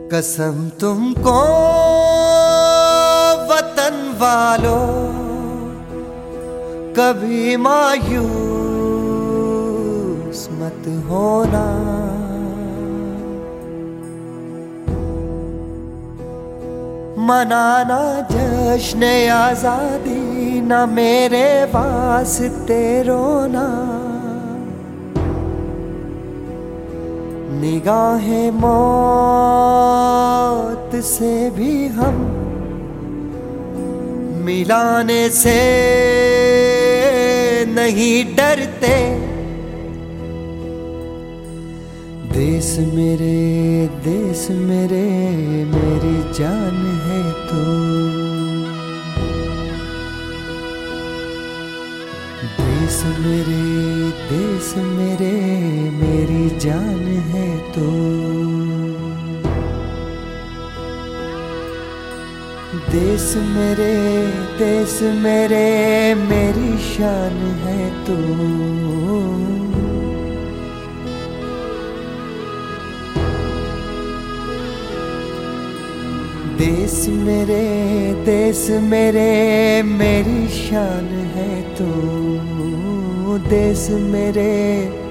कसम तुमको वतन वालों, कभी मायूस मत होना। मनाना जश्न आजादी, न मेरे वास्ते रोना। निगाहें मौत से भी हम मिलाने से नहीं डरते। देश मेरे मेरी जान है तू। देश मेरे मेरी जान है तू। देश मेरे मेरी शान है तू। देश मेरे मेरी शान है तू। देश मेरे